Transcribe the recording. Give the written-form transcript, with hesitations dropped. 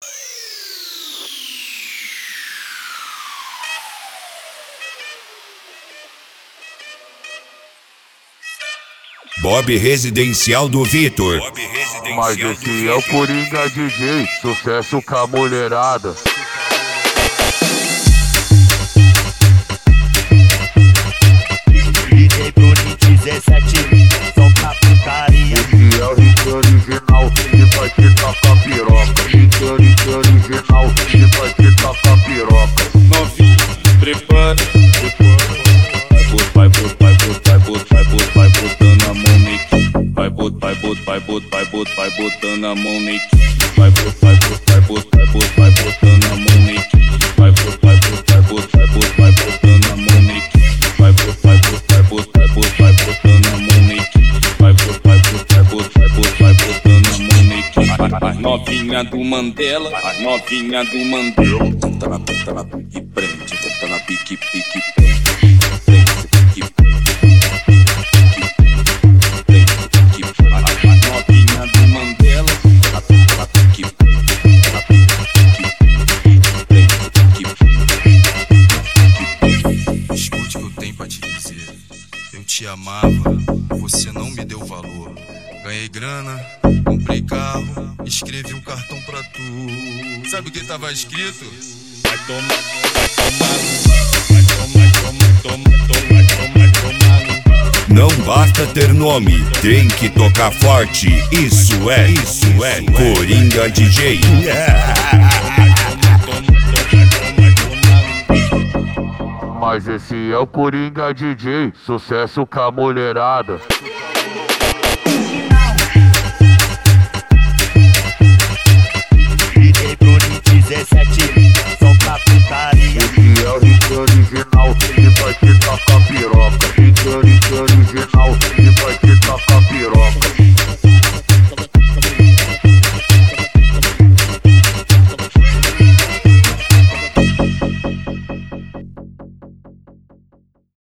Bob Residencial do Vitor. Mas esse é o Coringa DJ, sucesso com a mulherada. Liguei pro Ni 17, só pra putaria. Esse é o hit original e vai te tacar piroca. Hit original e vai te tacar piroca. Novinho, prepara. Vai botando a mão neque. Vai botando a mão neque. Vai botando a mão neque. Vai botando a mão neque. Vai botando a mão neque. Vai botando a mão neque. As novinha do Mandela, as novinha do Mandela. Tá na pique prende, tá na pique prende. Escute o que eu tenho pra te dizer. Eu te amava, você não me deu valor. Ganhei grana, comprei carro, escrevi um cartão pra tu. Sabe o que tava escrito? Vai tomar. Não basta ter nome, tem que tocar forte. Isso é Coringa DJ. Mas esse é o Coringa DJ, sucesso com a mulherada. Liguei pro Ni 17, só pra putaria. Esse é o hit original e vai te